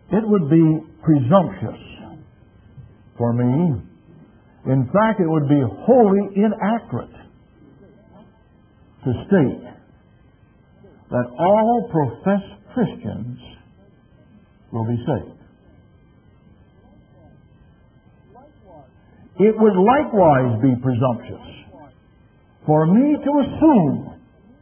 It would be presumptuous for me. In fact, it would be wholly inaccurate to state that all professed Christians will be saved. It would likewise be presumptuous for me to assume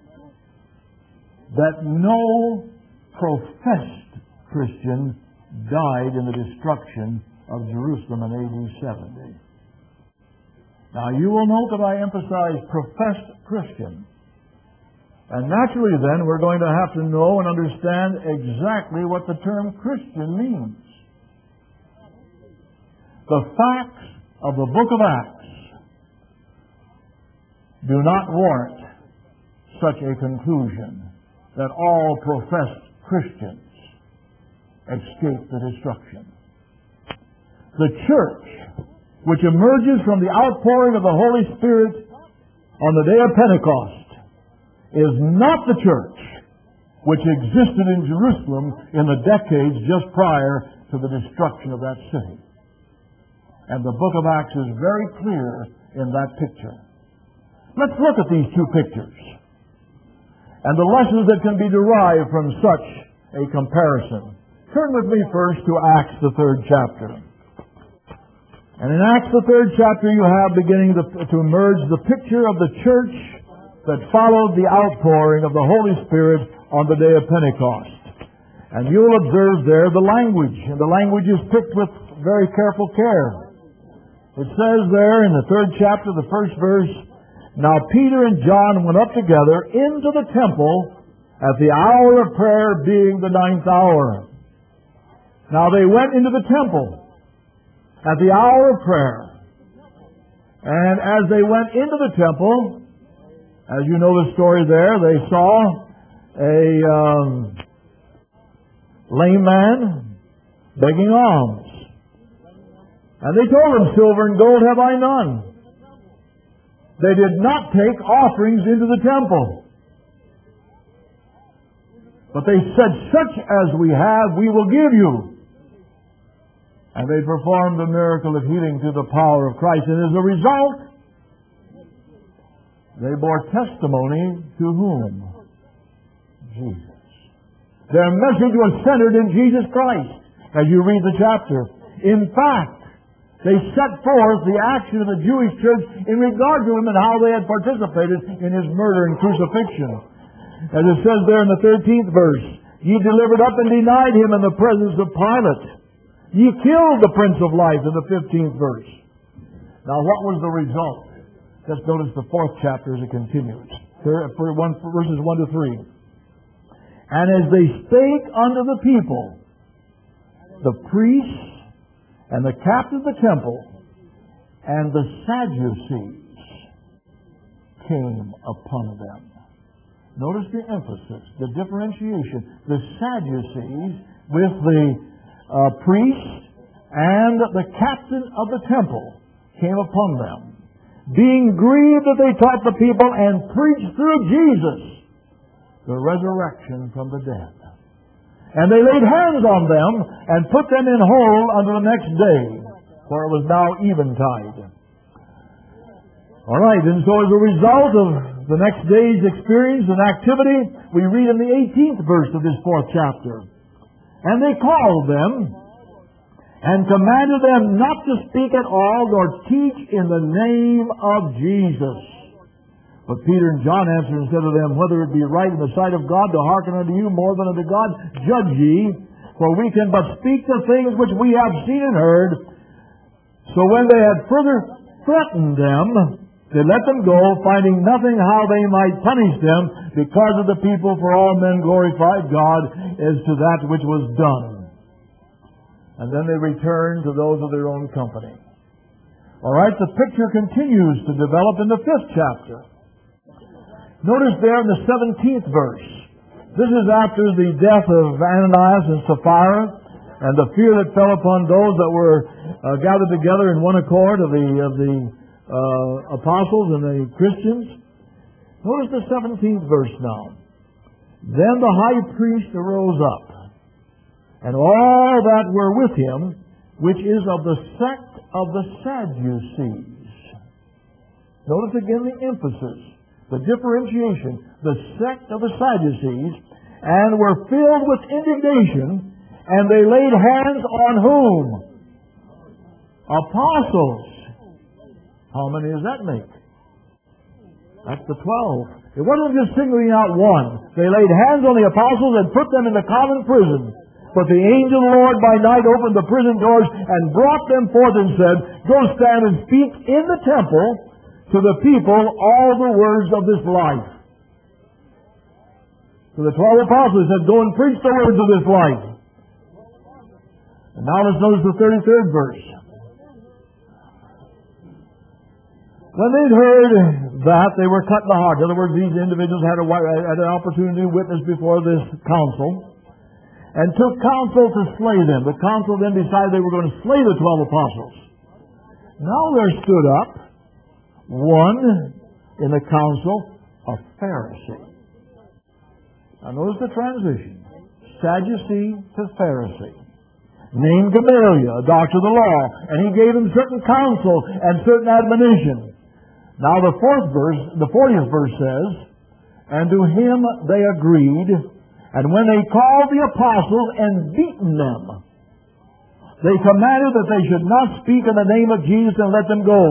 that no professed Christian died in the destruction of Jerusalem in AD 70. Now, you will note that I emphasize professed Christian. And naturally, then, we're going to have to know and understand exactly what the term Christian means. The facts of the book of Acts do not warrant such a conclusion that all professed Christians escape the destruction. The church, which emerges from the outpouring of the Holy Spirit on the day of Pentecost, is not the church which existed in Jerusalem in the decades just prior to the destruction of that city. And the book of Acts is very clear in that picture. Let's look at these two pictures and the lessons that can be derived from such a comparison. Turn with me first to Acts, the 3rd chapter. And in Acts, the 3rd chapter, you have beginning to emerge the picture of the church that followed the outpouring of the Holy Spirit on the day of Pentecost. And you'll observe there the language, and the language is picked with very careful care. It says there in the 3rd chapter, the 1st verse, "Now Peter and John went up together into the temple at the hour of prayer, being the 9th hour." Now they went into the temple at the hour of prayer. And as they went into the temple, as you know the story there, they saw a lame man begging alms. And they told him, "Silver and gold have I none." They did not take offerings into the temple. But they said, "Such as we have, we will give you." And they performed the miracle of healing through the power of Christ. And as a result, they bore testimony to whom? Jesus. Their message was centered in Jesus Christ, as you read the chapter. In fact, they set forth the action of the Jewish church in regard to him and how they had participated in his murder and crucifixion. As it says there in the 13th verse, "Ye delivered up and denied him in the presence of Pilate. Ye killed the Prince of Life," in the 15th verse. Now what was the result? Just notice the 4th chapter as it continues. Verses 1 to 3. "And as they spake unto the people, the priests and the captain of the temple and the Sadducees came upon them." Notice the emphasis, the differentiation. The Sadducees with the priests and the captain of the temple came upon them, being grieved that they taught the people and preached through Jesus the resurrection from the dead. And they laid hands on them and put them in hold until the next day, for it was now eventide. All right, and so as a result of the next day's experience and activity, we read in the 18th verse of this 4th chapter, "And they called them and commanded them not to speak at all, nor teach in the name of Jesus. But Peter and John answered and said to them, Whether it be right in the sight of God to hearken unto you more than unto God, judge ye, for we can but speak the things which we have seen and heard. So when they had further threatened them, they let them go, finding nothing how they might punish them, because of the people, for all men glorified God as to that which was done. And then they returned to those of their own company." All right, the picture continues to develop in the 5th chapter. Notice there in the 17th verse. This is after the death of Ananias and Sapphira and the fear that fell upon those that were gathered together in one accord of the apostles and the Christians. Notice the 17th verse now. "Then the high priest arose up and all that were with him, which is of the sect of the Sadducees. Notice again the emphasis, the differentiation, the sect of the Sadducees, and were filled with indignation, and they laid hands on whom? Apostles. How many does that make? That's the 12. It wasn't just singling out one. They laid hands on the apostles and put them in the common prison. But the angel of the Lord by night opened the prison doors and brought them forth and said, Go stand and speak in the temple to the people all the words of this life. So the 12 apostles said, Go and preach the words of this life. And now let's notice the 33rd verse. When they'd heard that, they were cut in the heart. In other words, these individuals had an opportunity to witness before this council, and took counsel to slay them. The council then decided they were going to slay the 12 apostles. Now there stood up one in the council, a Pharisee. Now notice the transition. Sadducee to Pharisee. Named Gamaliel, a doctor of the law. And he gave them certain counsel and certain admonition. Now the 40th verse says, And to him they agreed, and when they called the apostles and beaten them, they commanded that they should not speak in the name of Jesus and let them go.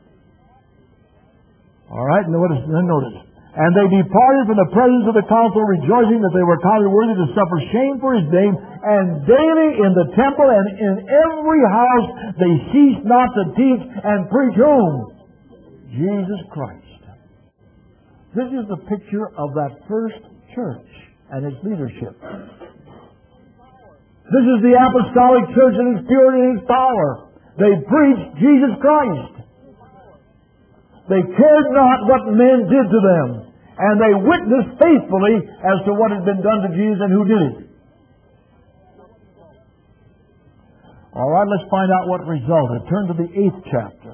All right, notice. And they departed from the presence of the council, rejoicing that they were counted worthy to suffer shame for his name. And daily in the temple and in every house they ceased not to teach and preach whom? Jesus Christ. This is the picture of that first church and its leadership. This is the apostolic church in its purity and its power. They preached Jesus Christ. They cared not what men did to them. And they witnessed faithfully as to what had been done to Jesus and who did it. All right, let's find out what resulted. Turn to the 8th chapter.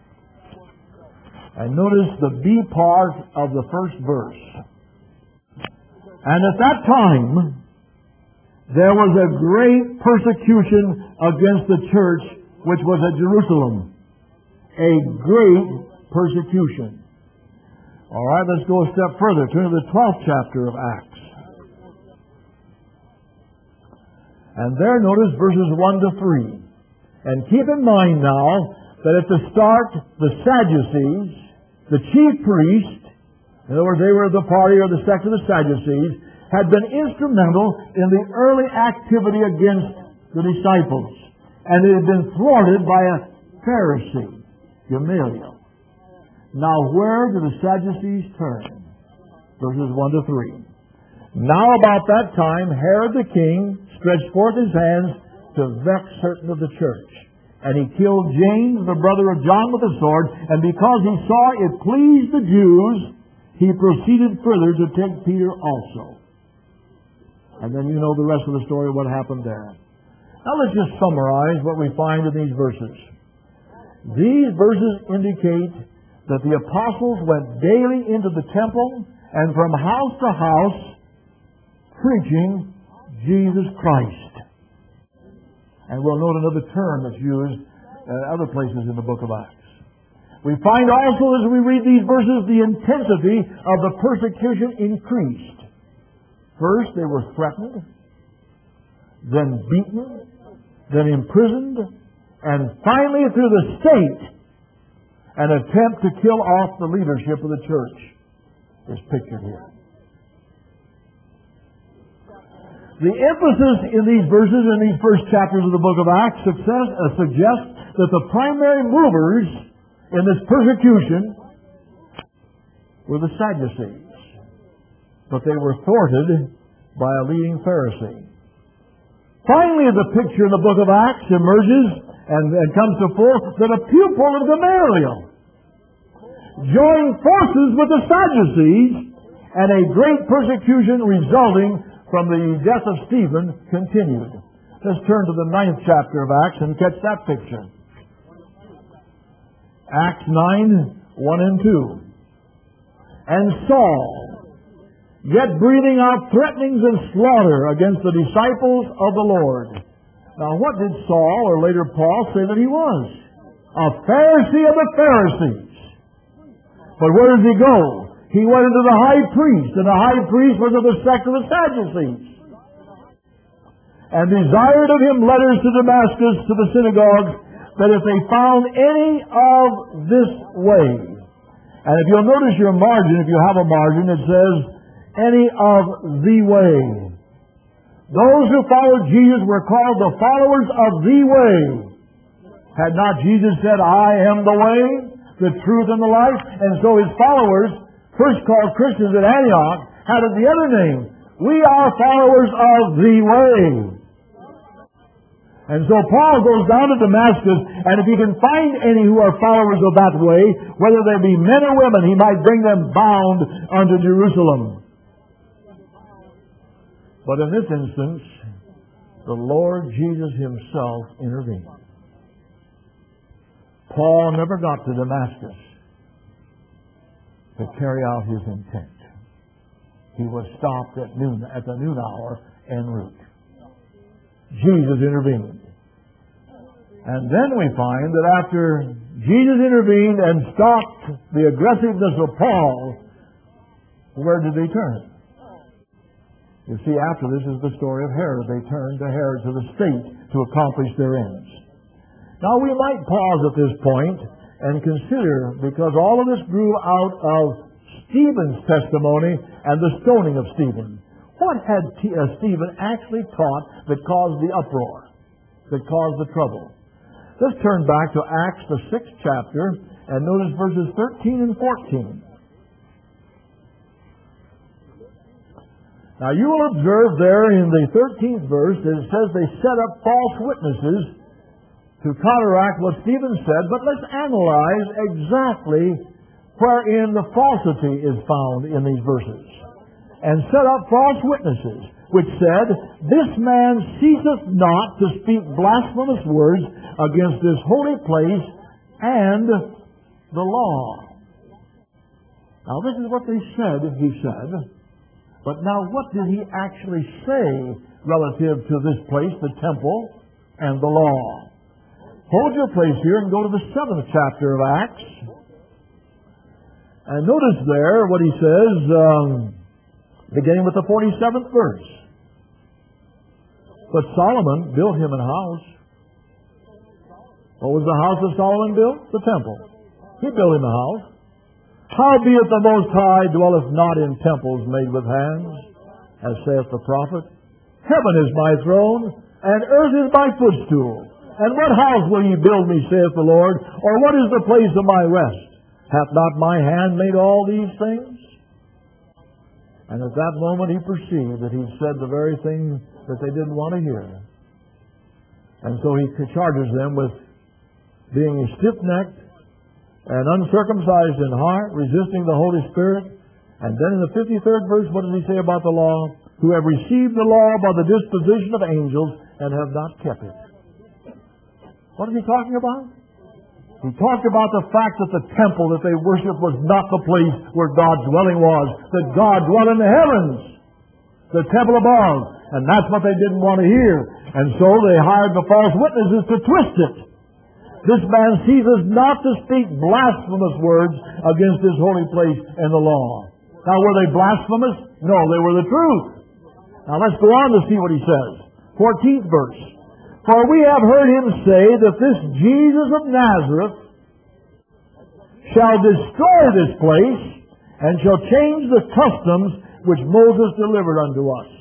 And notice the B part of the first verse. And at that time, there was a great persecution against the church which was at Jerusalem. A great persecution. All right, let's go a step further. Turn to the 12th chapter of Acts. And there notice verses 1 to 3. And keep in mind now that at the start, the Sadducees, the chief priest, in other words, they were the party or the sect of the Sadducees, had been instrumental in the early activity against the disciples. And it had been thwarted by a Pharisee, Gamaliel. Now where do the Sadducees turn? Verses 1 to 3. Now about that time, Herod the king stretched forth his hands to vex certain of the church. And he killed James, the brother of John, with a sword. And because he saw it pleased the Jews, he proceeded further to take Peter also. And then you know the rest of the story, what happened there. Now let's just summarize what we find in these verses. These verses indicate that the apostles went daily into the temple and from house to house preaching Jesus Christ. And we'll note another term that's used other places in the book of Acts. We find also as we read these verses the intensity of the persecution increased. First they were threatened, then beaten, then imprisoned, and finally through the state an attempt to kill off the leadership of the church is pictured here. The emphasis in these verses, in these first chapters of the book of Acts, suggests that the primary movers in this persecution were the Sadducees. But they were thwarted by a leading Pharisee. Finally, the picture in the book of Acts emerges and comes to fore that a pupil of Gamaliel joined forces with the Sadducees, and a great persecution resulting from the death of Stephen continued. Let's turn to the 9th chapter of Acts and catch that picture. Acts 9, 1 and 2. And Saul, yet breathing out threatenings and slaughter against the disciples of the Lord. Now, what did Saul, or later Paul, say that he was? A Pharisee of the Pharisees. But where does he go? He went into the high priest, and the high priest was of the sect of the Sadducees, and desired of him letters to Damascus, to the synagogues, that if they found any of this way. And if you'll notice your margin, if you have a margin, it says, any of the way. Those who followed Jesus were called the followers of the way. Had not Jesus said, I am the way, the truth, and the life? And so his followers, first called Christians at Antioch, had the other name. We are followers of the way. And so Paul goes down to Damascus, and if he can find any who are followers of that way, whether they be men or women, he might bring them bound unto Jerusalem. But in this instance, the Lord Jesus himself intervened. Paul never got to Damascus to carry out his intent. He was stopped at the noon hour en route. Jesus intervened. And then we find that after Jesus intervened and stopped the aggressiveness of Paul, where did they turn? You see, after this is the story of Herod. They turned to Herod, to the state, to accomplish their ends. Now we might pause at this point and consider, because all of this grew out of Stephen's testimony and the stoning of Stephen. What had Stephen actually taught that caused the uproar, that caused the trouble? Let's turn back to Acts, the 6th chapter, and notice verses 13 and 14. Now you will observe there in the 13th verse that it says they set up false witnesses to counteract what Stephen said, but let's analyze exactly wherein the falsity is found in these verses. And set up false witnesses, which said, this man ceaseth not to speak blasphemous words against this holy place and the law. Now this is what they said, he said. But now what did he actually say relative to this place, the temple, and the law? Hold your place here and go to the 7th chapter of Acts. And notice there what he says, beginning with the 47th verse. But Solomon built him an house. What was the house that Solomon built? The temple. He built him a house. Howbeit the Most High dwelleth not in temples made with hands, as saith the prophet. Heaven is my throne, and earth is my footstool. And what house will ye build me, saith the Lord? Or what is the place of my rest? Hath not my hand made all these things? And at that moment he perceived that he'd said the very thing that they didn't want to hear. And so he charges them with being stiff-necked and uncircumcised in heart, resisting the Holy Spirit. And then in the 53rd verse, what does he say about the law? Who have received the law by the disposition of angels and have not kept it. What is he talking about? He talked about the fact that the temple that they worshiped was not the place where God's dwelling was, that God dwelt in the heavens, the temple above. And that's what they didn't want to hear. And so they hired the false witnesses to twist it. This man ceases not to speak blasphemous words against this holy place and the law. Now, were they blasphemous? No, they were the truth. Now, let's go on to see what he says. 14th verse. For we have heard him say that this Jesus of Nazareth shall destroy this place and shall change the customs which Moses delivered unto us.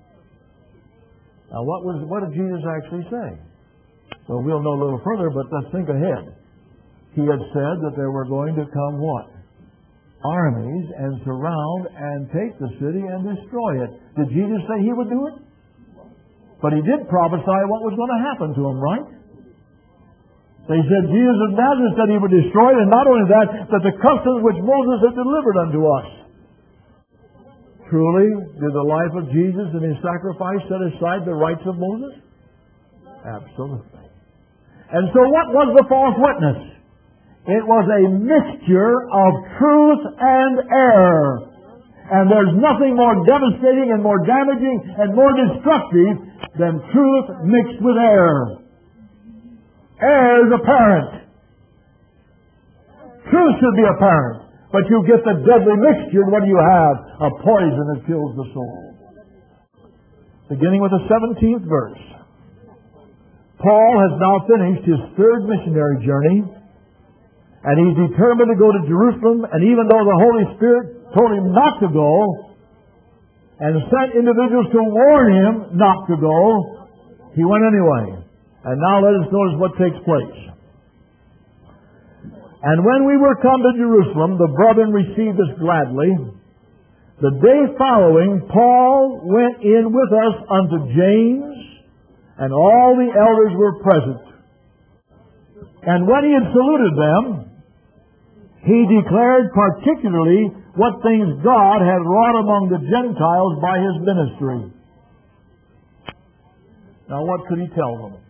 Now, what did Jesus actually say? Well, we'll know a little further, but let's think ahead. He had said that there were going to come what? Armies and surround and take the city and destroy it. Did Jesus say he would do it? But he did prophesy what was going to happen to him, right? They said Jesus of Nazareth said he would destroy it, and not only that, that the customs which Moses had delivered unto us. Truly, did the life of Jesus and his sacrifice set aside the rights of Moses? Absolutely. And so what was the false witness? It was a mixture of truth and error. And there's nothing more devastating and more damaging and more destructive than truth mixed with error. Error is apparent. Truth should be apparent. But you get the deadly mixture, and what do you have? A poison that kills the soul. Beginning with the 17th verse. Paul has now finished his third missionary journey, and he's determined to go to Jerusalem, and even though the Holy Spirit told him not to go, and sent individuals to warn him not to go, he went anyway. And now let us notice what takes place. And when we were come to Jerusalem, the brethren received us gladly. The day following, Paul went in with us unto James, and all the elders were present. And when he had saluted them, he declared particularly what things God had wrought among the Gentiles by his ministry. Now what could he tell them?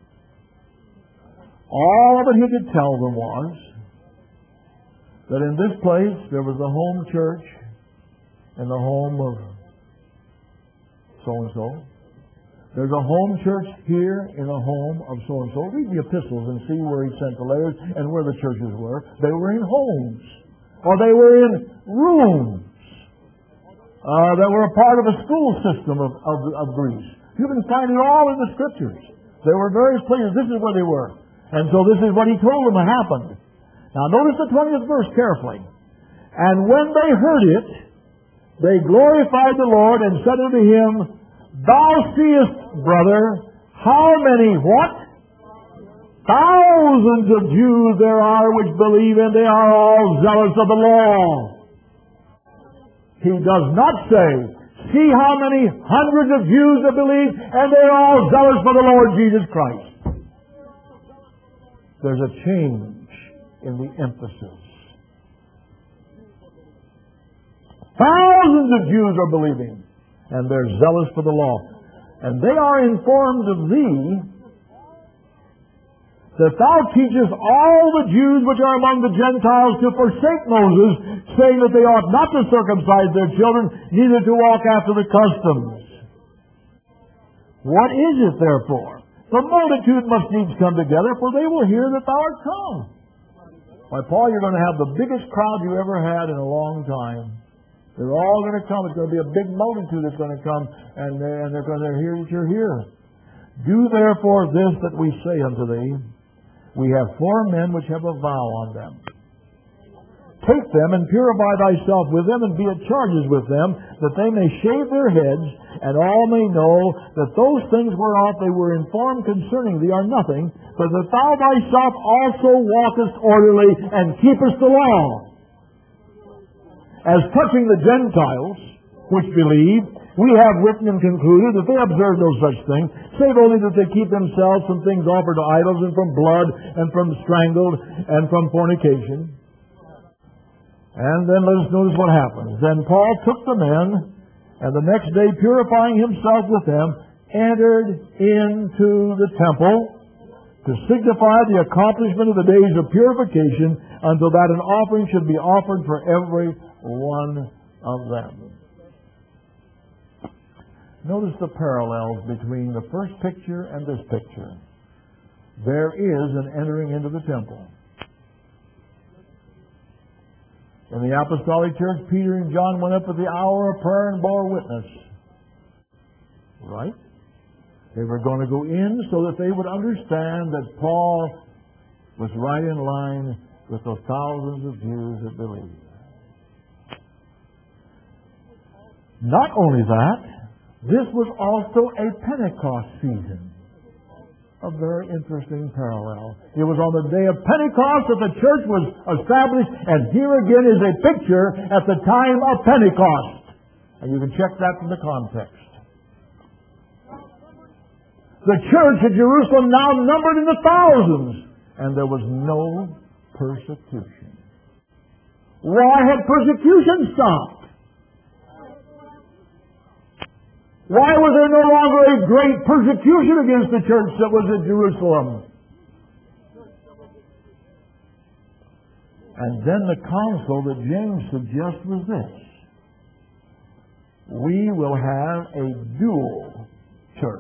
All that he could tell them was that in this place there was a home church in the home of so-and-so. There's a home church here in the home of so-and-so. Read the epistles and see where he sent the letters and where the churches were. They were in homes. Or they were in rooms that were a part of a school system of Greece. You can find it all in the Scriptures. There were various places. This is where they were. And so this is what he told them happened. Now notice the 20th verse carefully. And when they heard it, they glorified the Lord and said unto him, Thou seest, brother, how many what? Thousands of Jews there are which believe, and they are all zealous of the law. He does not say, see how many hundreds of Jews that believe, and they are all zealous for the Lord Jesus Christ. There's a change in the emphasis. Thousands of Jews are believing, and they're zealous for the law. And they are informed of thee, that thou teachest all the Jews which are among the Gentiles to forsake Moses, saying that they ought not to circumcise their children, neither to walk after the customs. What is it, therefore? The multitude must needs come together, for they will hear that thou art come. Why, Paul, you're going to have the biggest crowd you ever had in a long time. They're all going to come. It's going to be a big multitude that's going to come, and they're going to hear that you're here. Do therefore this that we say unto thee. We have 4 men which have a vow on them. Take them and purify thyself with them, and be at charges with them, that they may shave their heads, and all may know that those things whereof they were informed concerning thee are nothing, but that thou thyself also walkest orderly and keepest the law. As touching the Gentiles, which believe, we have written and concluded that they observe no such thing, save only that they keep themselves from things offered to idols, and from blood, and from strangled, and from fornication. And then let us notice what happens. Then Paul took the men, and the next day, purifying himself with them, entered into the temple to signify the accomplishment of the days of purification, until that an offering should be offered for every one of them. Notice the parallels between the first picture and this picture. There is an entering into the temple. In the Apostolic Church, Peter and John went up at the hour of prayer and bore witness. Right? They were going to go in so that they would understand that Paul was right in line with the thousands of Jews that believed. Not only that, this was also a Pentecost season. A very interesting parallel. It was on the day of Pentecost that the church was established, and here again is a picture at the time of Pentecost. And you can check that from the context. The church at Jerusalem now numbered in the thousands, and there was no persecution. Why had persecution stopped? Why was there no longer a great persecution against the church that was at Jerusalem? And then the counsel that James suggests was this. we will have a dual church.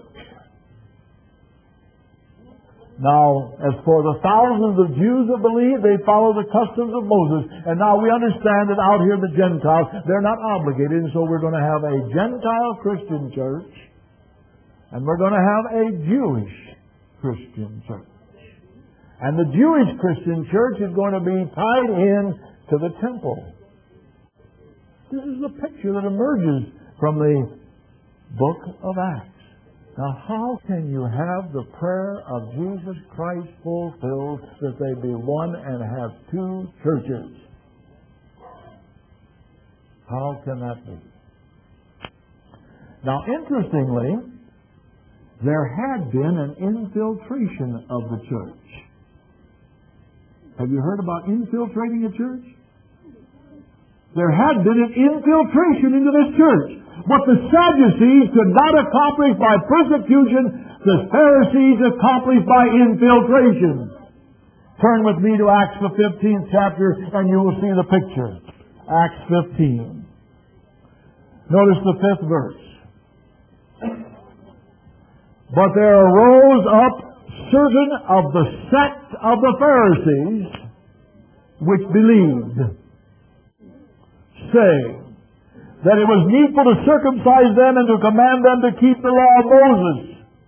Now, as for the thousands of Jews that believe, they follow the customs of Moses. And now we understand that out here the Gentiles, they're not obligated, and so we're going to have a Gentile Christian church, and we're going to have a Jewish Christian church. And the Jewish Christian church is going to be tied in to the temple. This is the picture that emerges from the book of Acts. Now, how can you have the prayer of Jesus Christ fulfilled that they be one and have two churches? How can that be? Now, interestingly, there had been an infiltration of the church. Have you heard about infiltrating a church? There had been an infiltration into this church. What the Sadducees could not accomplish by persecution, the Pharisees accomplished by infiltration. Turn with me to Acts the 15th chapter and you will see the picture. Acts 15. Notice the 5th verse. But there arose up certain of the sect of the Pharisees which believed, saying that it was needful to circumcise them and to command them to keep the law of Moses.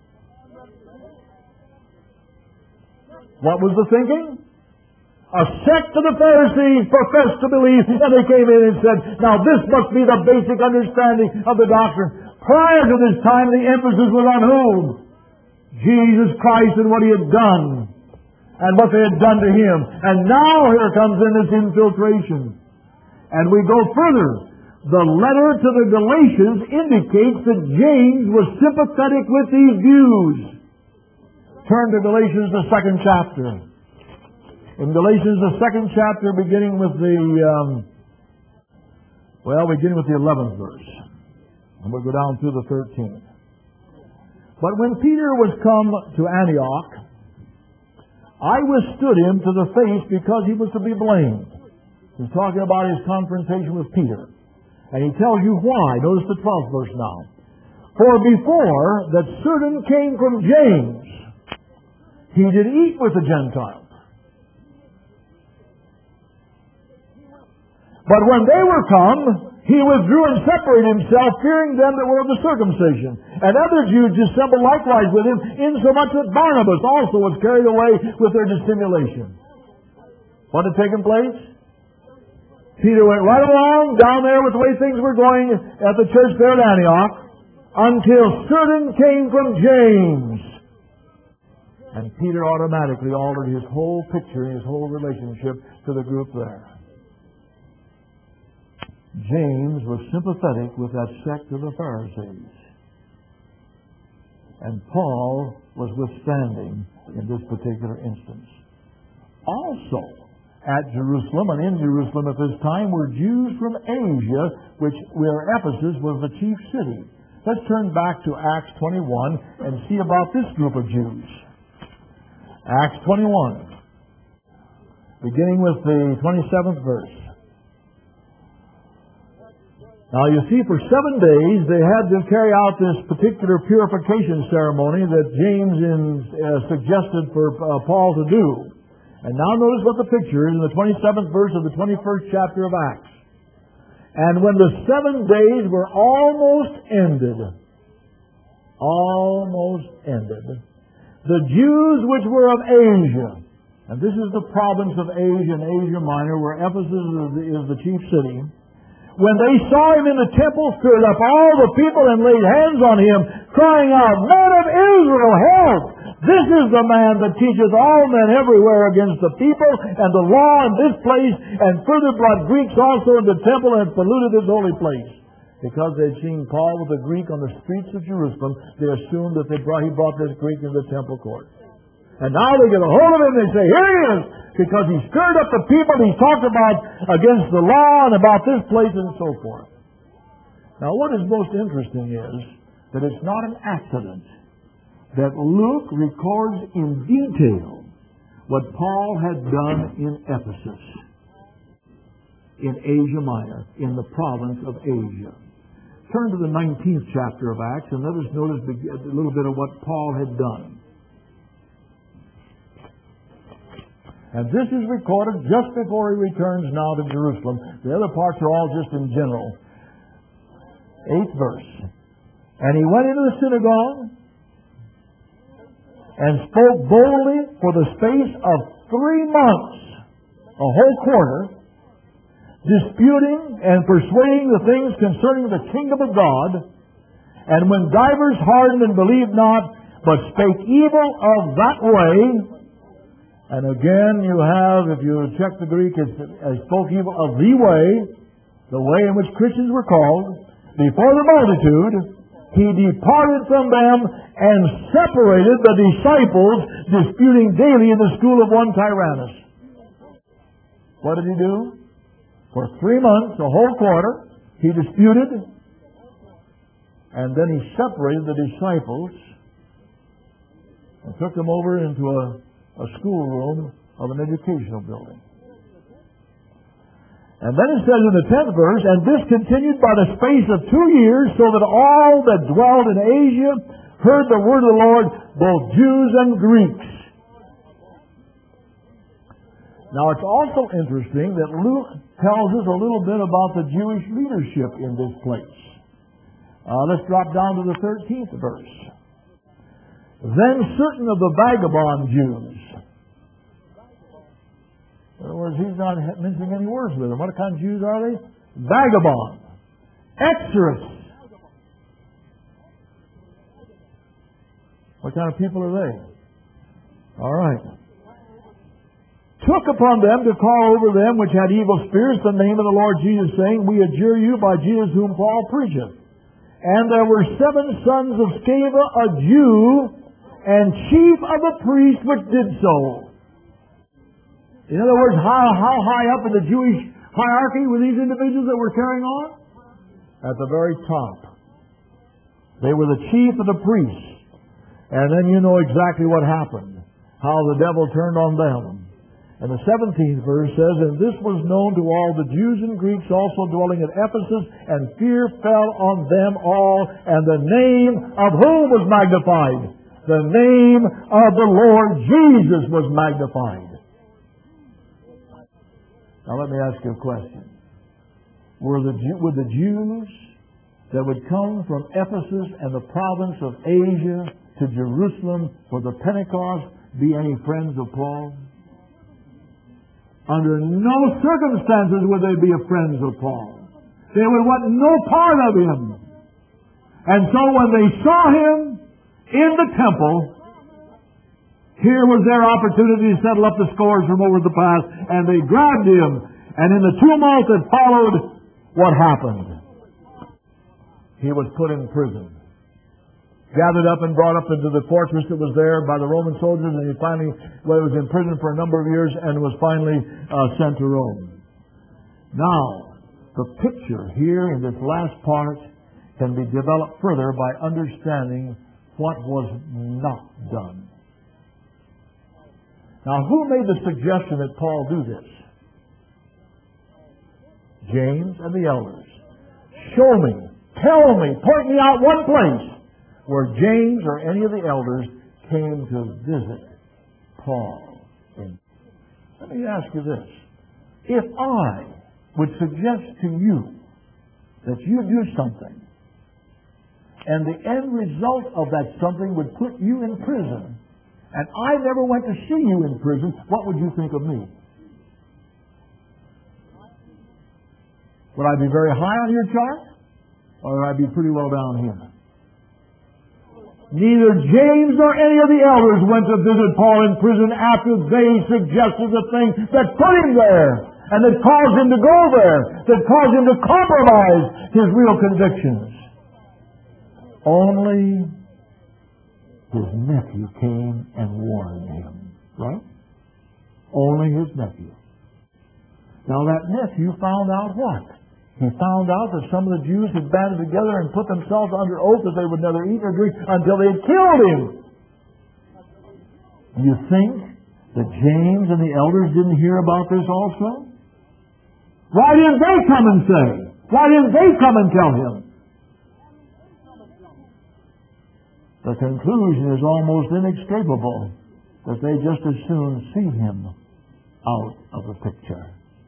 What was the thinking? A sect of the Pharisees professed to believe, and they came in and said, now this must be the basic understanding of the doctrine. Prior to this time, the emphasis was on whom? Jesus Christ and what He had done, and what they had done to Him. And now here comes in this infiltration. And we go further. The letter to the Galatians indicates that James was sympathetic with these views. Turn to Galatians, the 2nd chapter. In Galatians, the 2nd chapter, beginning with the 11th verse. And we'll go down through the 13th. But when Peter was come to Antioch, I withstood him to the face because he was to be blamed. He's talking about his confrontation with Peter. And he tells you why. Notice the 12th verse now. For before that certain came from James, he did eat with the Gentiles. But when they were come, he withdrew and separated himself, fearing them that were of the circumcision. And other Jews dissembled likewise with him, insomuch that Barnabas also was carried away with their dissimulation. What had taken place? Peter went right along down there with the way things were going at the church there at Antioch until certain came from James. And Peter automatically altered his whole picture and his whole relationship to the group there. James was sympathetic with that sect of the Pharisees. And Paul was withstanding in this particular instance. Also, at Jerusalem and in Jerusalem at this time were Jews from Asia, where Ephesus was the chief city. Let's turn back to Acts 21 and see about this group of Jews. Acts 21, beginning with the 27th verse. Now you see, for 7 days they had to carry out this particular purification ceremony that James suggested for Paul to do. And now notice what the picture is in the 27th verse of the 21st chapter of Acts. And when the 7 days were almost ended, the Jews which were of Asia, and this is the province of Asia and Asia Minor, where Ephesus is the chief city, when they saw him in the temple, stirred up all the people and laid hands on him, crying out, Men of Israel, help! This is the man that teacheth all men everywhere against the people and the law in this place, and further brought Greeks also in the temple and polluted this holy place. Because they had seen Paul with a Greek on the streets of Jerusalem, they assumed that he brought this Greek into the temple court. And now they get a hold of him and they say, here he is! Because he stirred up the people, he talked about against the law and about this place and so forth. Now what is most interesting is that it's not an accident that Luke records in detail what Paul had done in Ephesus, in Asia Minor, in the province of Asia. turn to the 19th chapter of Acts and let us notice a little bit of what Paul had done. And this is recorded just before he returns now to Jerusalem. The other parts are all just in general. 8th verse. And he went into the synagogue and spoke boldly for the space of 3 months, a whole quarter, disputing and persuading the things concerning the kingdom of God. And when divers hardened and believed not, but spake evil of that way. And again, you have, if you check the Greek, it spoke evil of the way in which Christians were called, before the multitude. He departed from them and separated the disciples, disputing daily in the school of one Tyrannus. What did he do? For 3 months, a whole quarter, he disputed, and then he separated the disciples and took them over into a schoolroom of an educational building. And then it says in the 10th verse, and this continued by the space of 2 years, so that all that dwelled in Asia heard the word of the Lord, both Jews and Greeks. Now it's also interesting that Luke tells us a little bit about the Jewish leadership in this place. Let's drop down to the 13th verse. Then certain of the vagabond Jews. In other words, he's not mincing any words with them. What kind of Jews are they? Vagabond. Exodus. What kind of people are they? All right. Took upon them to call over them which had evil spirits the name of the Lord Jesus, saying, We adjure you by Jesus whom Paul preacheth. And there were 7 sons of Sceva, a Jew, and chief of the priests which did so. In other words, how high up in the Jewish hierarchy were these individuals that were carrying on? At the very top. They were the chief of the priests. And then you know exactly what happened. How the devil turned on them. And the 17th verse says, And this was known to all the Jews and Greeks also dwelling at Ephesus, and fear fell on them all, and the name of whom was magnified? The name of the Lord Jesus was magnified. Now let me ask you a question. Would the Jews that would come from Ephesus and the province of Asia to Jerusalem for the Pentecost be any friends of Paul? Under no circumstances would they be friends of Paul. They would want no part of him. And so when they saw him in the temple, here was their opportunity to settle up the scores from over the past, and they grabbed him. And in the tumult that followed, what happened? He was put in prison. Gathered up and brought up into the fortress that was there by the Roman soldiers, and he finally was in prison for a number of years and was finally sent to Rome. Now, the picture here in this last part can be developed further by understanding what was not done. Now, who made the suggestion that Paul do this? James and the elders. Show me, tell me, point me out one place where James or any of the elders came to visit Paul. Let me ask you this. If I would suggest to you that you do something, and the end result of that something would put you in prison, and I never went to see you in prison, what would you think of me? Would I be very high on your chart? Or would I be pretty well down here? Neither James nor any of the elders went to visit Paul in prison after they suggested the thing that put him there, and that caused him to go there, that caused him to compromise his real convictions. Only his nephew came and warned him. Right? Only his nephew. Now that nephew found out what? He found out that some of the Jews had banded together and put themselves under oath that they would neither eat nor drink until they had killed him. You think that James and the elders didn't hear about this also? Why didn't they come and say? Why didn't they come and tell him? the conclusion is almost inescapable that they just as soon see him out of the picture.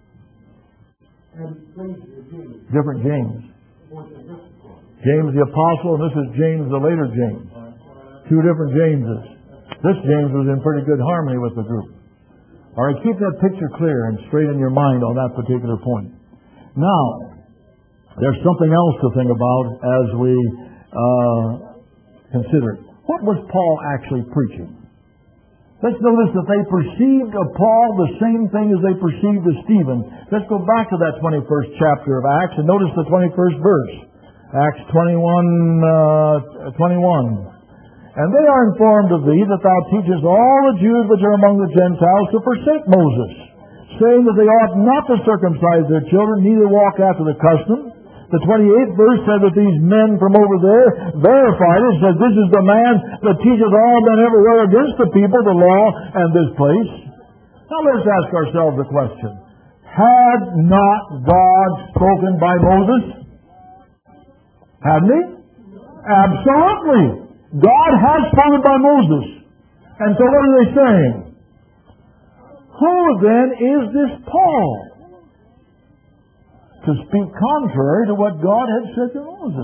Different James. James the Apostle, and this is James the later James. Two different Jameses. This James was in pretty good harmony with the group. All right, keep that picture clear and straight in your mind on that particular point. Now, there's something else to think about as we consider it. What was Paul actually preaching? Let's notice that they perceived of Paul the same thing as they perceived of Stephen. Let's go back to that 21st chapter of Acts and notice the 21st verse. Acts 21. And they are informed of thee that thou teachest all the Jews which are among the Gentiles to forsake Moses, saying that they ought not to circumcise their children, neither walk after the custom. The 28th verse said that these men from over there verified it, said this is the man that teaches all men everywhere against the people, the law, and this place. Now let's ask ourselves a question. Had not God spoken by Moses? Hadn't he? Absolutely. God has spoken by Moses. And so what are they saying? Who then is this Paul to speak contrary to what God had said to Moses?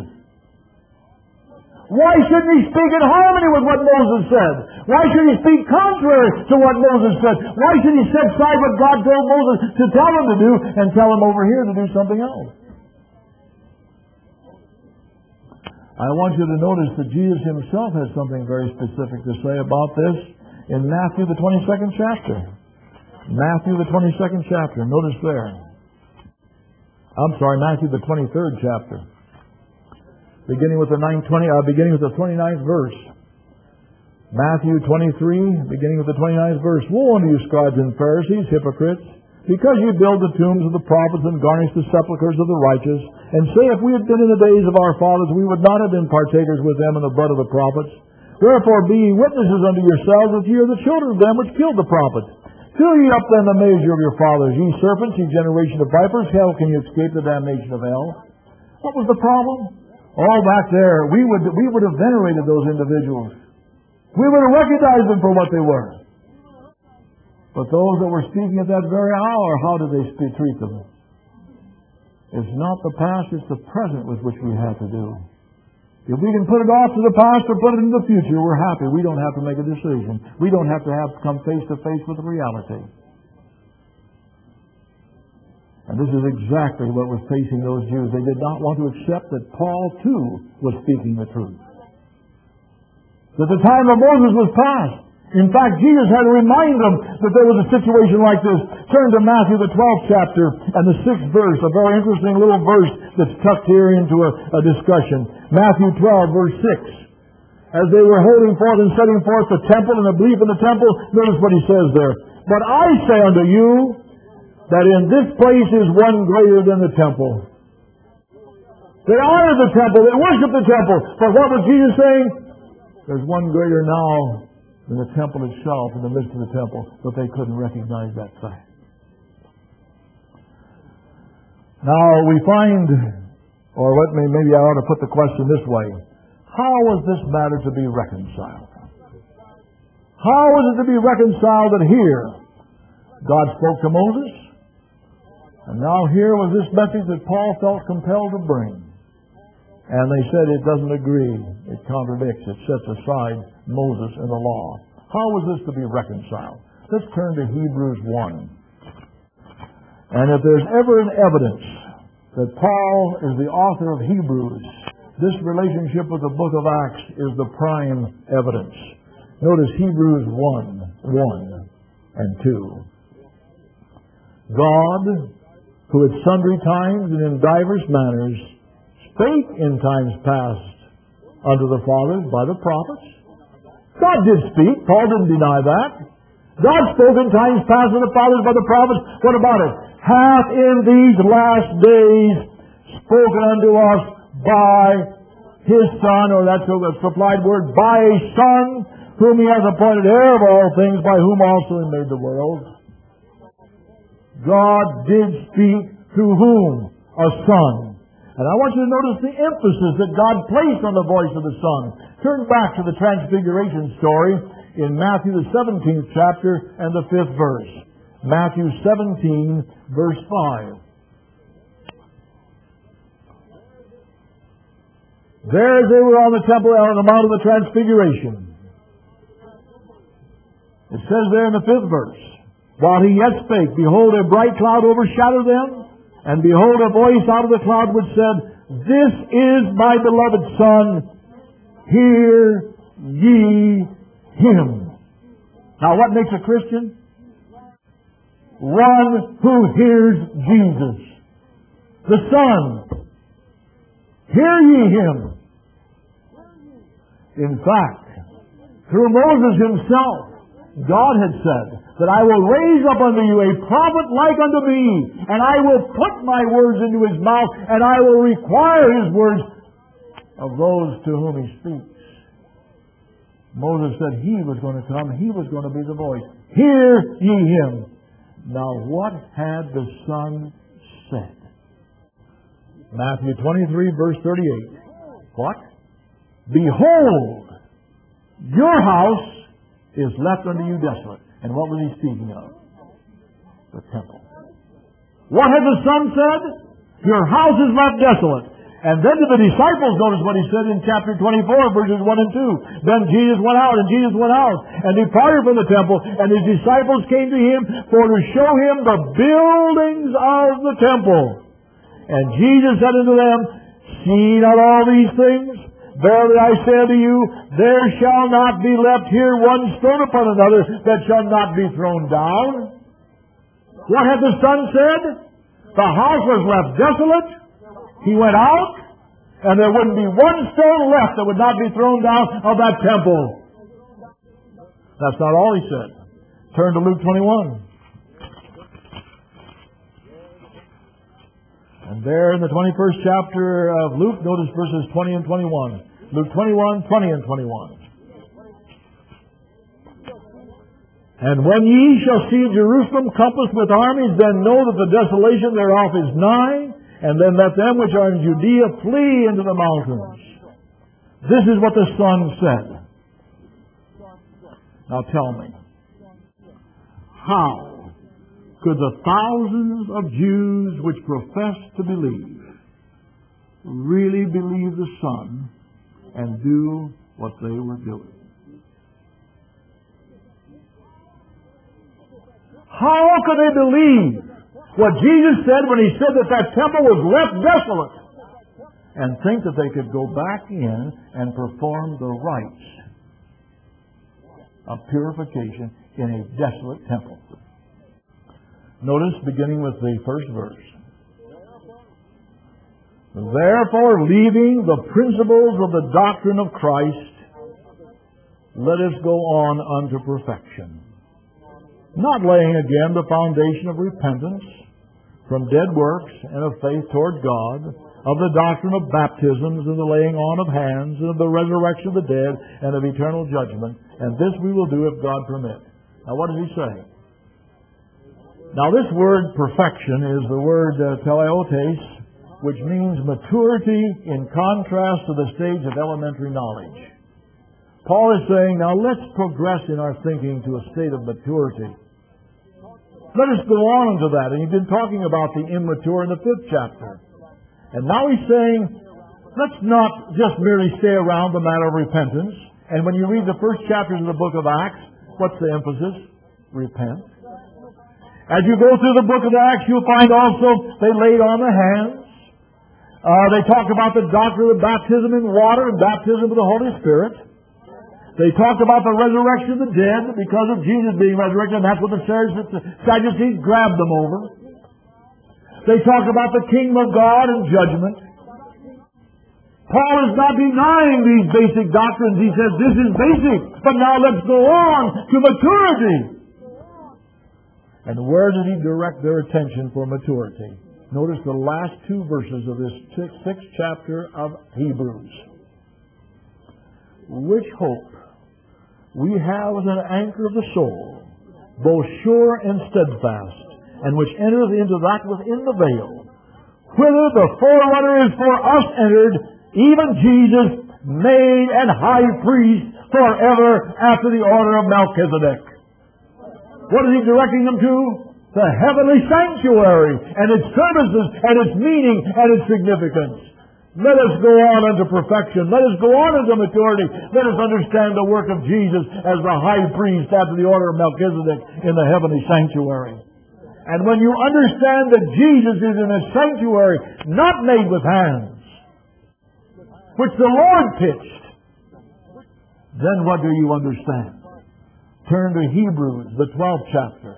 Why shouldn't he speak in harmony with what Moses said? Why should he speak contrary to what Moses said? Why should he set aside what God told Moses to tell him to do and tell him over here to do something else? I want you to notice that Jesus himself has something very specific to say about this in Matthew the 22nd chapter. Matthew the 22nd chapter. Notice there. Matthew the 23rd chapter. Beginning with the 29th verse. Matthew 23, beginning with the 29th verse. Woe unto you, scribes and Pharisees, hypocrites, because you build the tombs of the prophets and garnish the sepulchres of the righteous, and say, if we had been in the days of our fathers, we would not have been partakers with them in the blood of the prophets. Wherefore, be ye witnesses unto yourselves that ye are the children of them which killed the prophets. Fill ye up then the measure of your fathers, ye serpents, ye generation of vipers. How can you escape the damnation of hell? What was the problem? All back there, we would have venerated those individuals. We would have recognized them for what they were. But those that were speaking at that very hour, how did they treat them? It's not the past, it's the present with which we have to do. If we can put it off to the past or put it in the future, we're happy. We don't have to make a decision. We don't have to come face to face with reality. And this is exactly what was facing those Jews. They did not want to accept that Paul, too, was speaking the truth. That the time of Moses was past. In fact, Jesus had to remind them that there was a situation like this. Turn to Matthew the 12th chapter and the 6th verse, a very interesting little verse that's tucked here into a discussion. Matthew 12, verse 6. As they were holding forth and setting forth the temple and the belief in the temple, notice what he says there. But I say unto you that in this place is one greater than the temple. They honored the temple, they worshiped the temple. But what was Jesus saying? There's one greater now than the temple itself, in the midst of the temple, but they couldn't recognize that fact. Now we find, or maybe I ought to put the question this way: how was this matter to be reconciled? How was it to be reconciled that here God spoke to Moses, and now here was this message that Paul felt compelled to bring? And they said it doesn't agree. It contradicts. It sets aside Moses and the law. How was this to be reconciled? Let's turn to Hebrews 1. And if there's ever an evidence that Paul is the author of Hebrews, this relationship with the book of Acts is the prime evidence. Notice Hebrews 1 and 2. God, who at sundry times and in divers manners spake in times past unto the fathers by the prophets. God did speak. Paul didn't deny that. God spoke in times past to the fathers by the prophets. What about it? Hath in these last days spoken unto us by His Son, or that's a supplied word, by a Son, whom He hath appointed heir of all things, by whom also He made the world. God did speak through whom? A Son. And I want you to notice the emphasis that God placed on the voice of the Son. Turn back to the Transfiguration story in Matthew the 17th chapter and the 5th verse. Matthew 17, verse 5. There as they were on the temple on the Mount of the Transfiguration. It says there in the 5th verse, while he yet spake, behold, a bright cloud overshadowed them, and behold, a voice out of the cloud which said, This is my beloved Son, hear ye him. Now what makes a Christian? One who hears Jesus, the Son. Hear ye him. In fact, through Moses himself, God had said that I will raise up unto you a prophet like unto me, and I will put my words into his mouth, and I will require his words of those to whom he speaks. Moses said he was going to come, he was going to be the voice. Hear ye him. Now what had the Son said? Matthew 23, verse 38. What? Behold, your house is left unto you desolate. And what was he speaking of? The temple. What had the Son said? Your house is left desolate. And then to the disciples, notice what he said in chapter 24, verses 1 and 2. Then Jesus went out and departed from the temple, and his disciples came to him for to show him the buildings of the temple. And Jesus said unto them, See not all these things? Verily I say unto you, there shall not be left here one stone upon another that shall not be thrown down. What had the Son said? The house was left desolate. He went out, and there wouldn't be one stone left that would not be thrown down of that temple. That's not all he said. Turn to Luke 21. And there in the 21st chapter of Luke, notice verses 20 and 21. Luke 21, 20 and 21. And when ye shall see Jerusalem compassed with armies, then know that the desolation thereof is nigh, and then let them which are in Judea flee into the mountains. This is what the Son said. Now tell me, how could the thousands of Jews which profess to believe really believe the Son and do what they were doing? How could they believe what Jesus said when he said that that temple was left desolate and think that they could go back in and perform the rites of purification in a desolate temple? Notice, beginning with the first verse. Therefore, leaving the principles of the doctrine of Christ, let us go on unto perfection, not laying again the foundation of repentance from dead works and of faith toward God, of the doctrine of baptisms and the laying on of hands, and of the resurrection of the dead, and of eternal judgment. And this we will do if God permit. Now what does he say? Now this word perfection is the word teleiotes, which means maturity in contrast to the stage of elementary knowledge. Paul is saying, now let's progress in our thinking to a state of maturity. Let us go on into that. And he's been talking about the immature in the 5th chapter. And now he's saying, let's not just merely stay around the matter of repentance. And when you read the first chapters of the book of Acts, what's the emphasis? Repent. As you go through the book of Acts, you'll find also they laid on the hands. They talked about the doctrine of baptism in water and baptism of the Holy Spirit. They talked about the resurrection of the dead because of Jesus being resurrected, and that's what the Sadducees grabbed them over. They talked about the kingdom of God and judgment. Paul is not denying these basic doctrines. He says this is basic, but now let's go on to maturity. And where did he direct their attention for maturity? Notice the last 2 verses of this 6th chapter of Hebrews. Which hope we have as an anchor of the soul, both sure and steadfast, and which entereth into that within the veil, whither the forerunner is for us entered, even Jesus, made and high priest forever after the order of Melchizedek. What is he directing them to? The heavenly sanctuary and its services and its meaning and its significance. Let us go on unto perfection. Let us go on unto maturity. Let us understand the work of Jesus as the high priest after the order of Melchizedek in the heavenly sanctuary. And when you understand that Jesus is in a sanctuary not made with hands, which the Lord pitched, then what do you understand? Turn to Hebrews, the 12th chapter.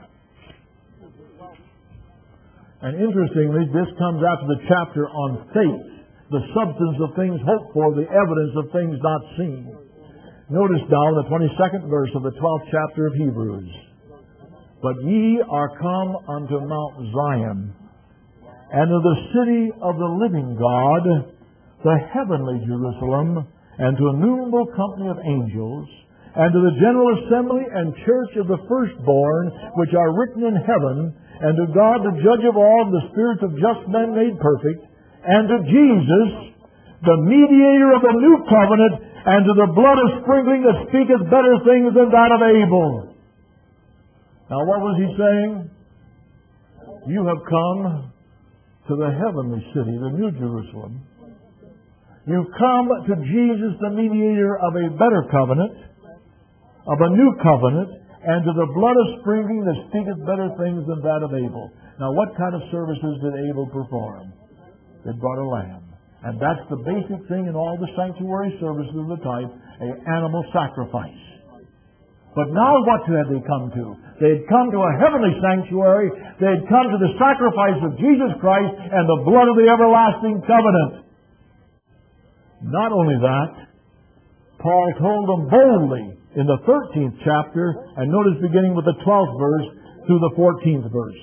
And interestingly, this comes after the chapter on faith, the substance of things hoped for, the evidence of things not seen. Notice now the 22nd verse of the 12th chapter of Hebrews. But ye are come unto Mount Zion, and to the city of the living God, the heavenly Jerusalem, and to a innumerable company of angels, and to the general assembly and church of the firstborn, which are written in heaven, and to God the judge of all, and the spirits of just men made perfect, and to Jesus, the mediator of the new covenant, and to the blood of sprinkling that speaketh better things than that of Abel. Now what was he saying? You have come to the heavenly city, the New Jerusalem. You've come to Jesus, the mediator of a better covenant, of a new covenant, and to the blood of sprinkling that speaketh better things than that of Abel. Now what kind of services did Abel perform? They brought a lamb. And that's the basic thing in all the sanctuary services of the type, an animal sacrifice. But now what had they come to? They had come to a heavenly sanctuary. They had come to the sacrifice of Jesus Christ and the blood of the everlasting covenant. Not only that, Paul told them boldly in the 13th chapter, and notice beginning with the 12th verse through the 14th verse.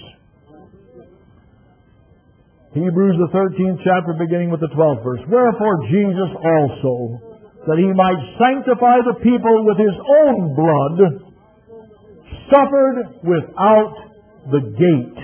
Hebrews, the 13th chapter, beginning with the 12th verse. Wherefore Jesus also, that he might sanctify the people with his own blood, suffered without the gate.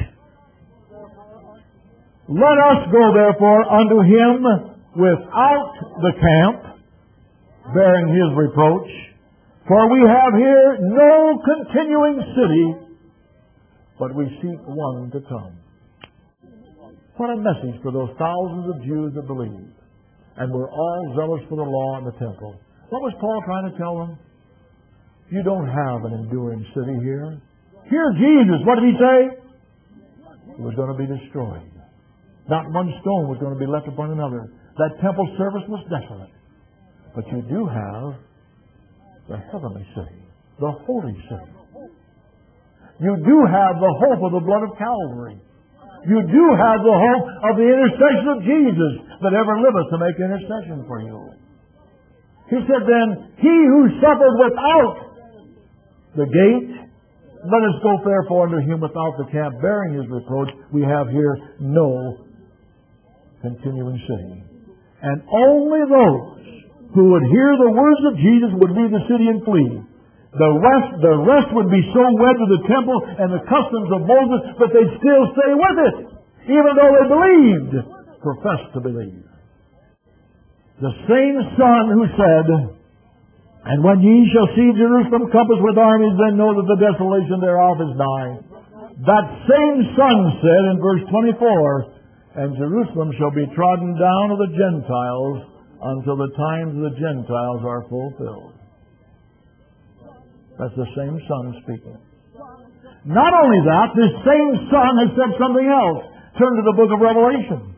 Let us go therefore unto him without the camp, bearing his reproach. For we have here no continuing city, but we seek one to come. What a message for those thousands of Jews that believed and were all zealous for the law and the temple. What was Paul trying to tell them? You don't have an enduring city here. Here Jesus, what did he say? It was going to be destroyed. Not one stone was going to be left upon another. That temple service was desolate. But you do have the heavenly city, the holy city. You do have the hope of the blood of Calvary. You do have the hope of the intercession of Jesus that ever liveth to make intercession for you. He said then, he who suffered without the gate, let us go therefore unto him without the camp, bearing his reproach. We have here no continuing city. And only those who would hear the words of Jesus would leave the city and flee. The rest would be so wed to the temple and the customs of Moses that they'd still stay with it, even though they believed, professed to believe. The same Son who said, and when ye shall see Jerusalem compassed with armies, then know that the desolation thereof is nigh. That same Son said in verse 24, and Jerusalem shall be trodden down of the Gentiles until the times of the Gentiles are fulfilled. That's the same Son speaking. Not only that, this same Son has said something else. Turn to the book of Revelation.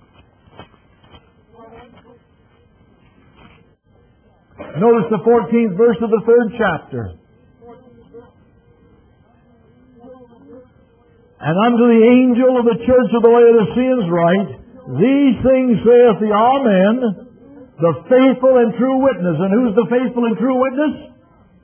Notice the 14th verse of the 3rd chapter. And unto the angel of the church of the Laodiceans write, these things saith the Amen, the faithful and true witness. And who's the faithful and true witness?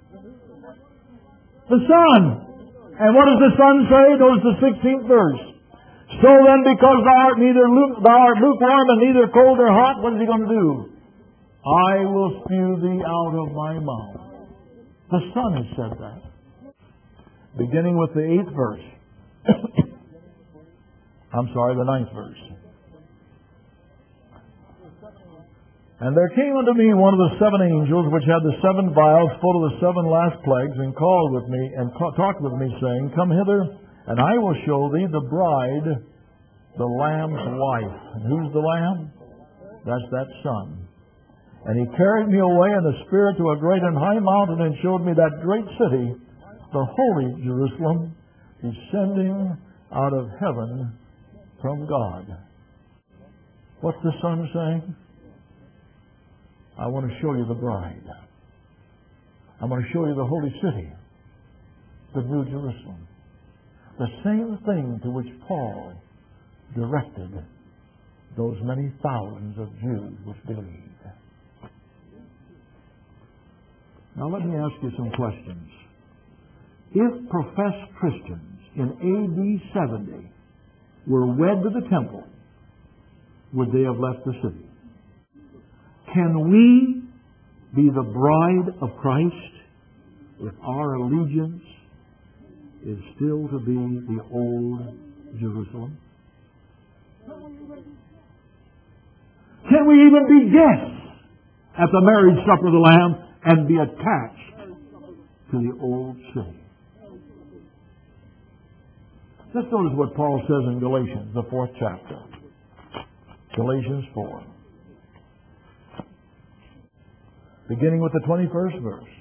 The Son. And what does the Son say? Notice the 16th verse. So then, because thou art lukewarm and neither cold nor hot, what is he going to do? I will spew thee out of my mouth. The Son has said that. Beginning with the 8th verse. I'm sorry, the 9th verse. And there came unto me one of the seven angels, which had the seven vials full of the seven last plagues, and called with me, and talked with me, saying, Come hither, and I will show thee the bride, the Lamb's wife. And who's the Lamb? That's that Son. And he carried me away in the Spirit to a great and high mountain, and showed me that great city, the holy Jerusalem, descending out of heaven from God. What's the Son saying? I want to show you the bride. I want to show you the holy city, the New Jerusalem. The same thing to which Paul directed those many thousands of Jews which believed. Now let me ask you some questions. If professed Christians in AD 70 were wed to the temple, would they have left the city? Can we be the bride of Christ if our allegiance is still to be the old Jerusalem? Can we even be guests at the marriage supper of the Lamb and be attached to the old city? Let's notice what Paul says in Galatians, the 4th chapter. Galatians 4. Beginning with the 21st verse.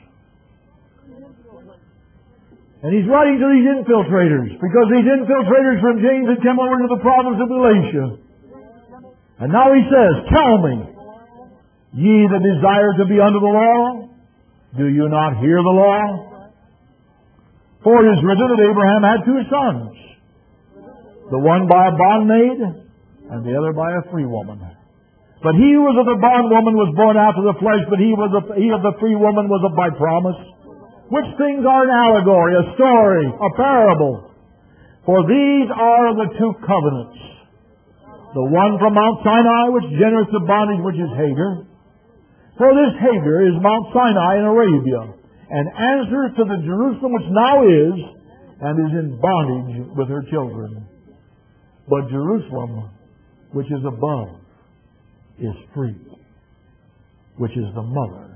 And he's writing to these infiltrators, because these infiltrators from James had come over to the province of Galatia. And now he says, Tell me, ye that desire to be under the law, do you not hear the law? For it is written that Abraham had 2 sons, the one by a bondmaid, and the other by a free woman. But he who was of the bondwoman was born after the flesh, but he of the free woman was by promise. Which things are an allegory, a story, a parable. For these are the 2 covenants. The one from Mount Sinai, which genereth the bondage, which is Hagar. For this Hagar is Mount Sinai in Arabia, and answereth to the Jerusalem which now is, and is in bondage with her children. But Jerusalem, which is above, is free, which is the mother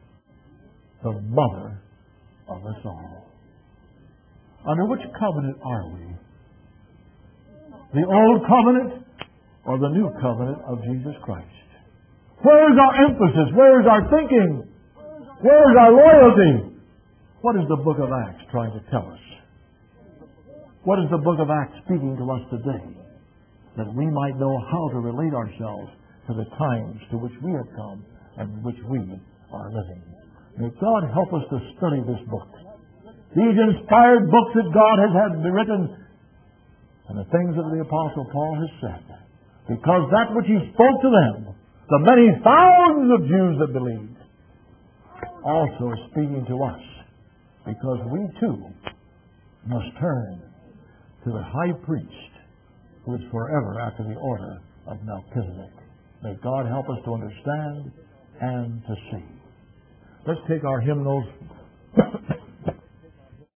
of us all. Under which covenant are we? The old covenant or the new covenant of Jesus Christ? Where is our emphasis? Where is our thinking? Where is our loyalty? What is the book of Acts trying to tell us? What is the book of Acts speaking to us today? That we might know how to relate ourselves to the times to which we have come and which we are living. May God help us to study this book. These inspired books that God has had written, and the things that the Apostle Paul has said. Because that which he spoke to them, the many thousands of Jews that believed, also is speaking to us. Because we too must turn to the high priest who is forever after the order of Melchizedek. May God help us to understand and to see. Let's take our hymnals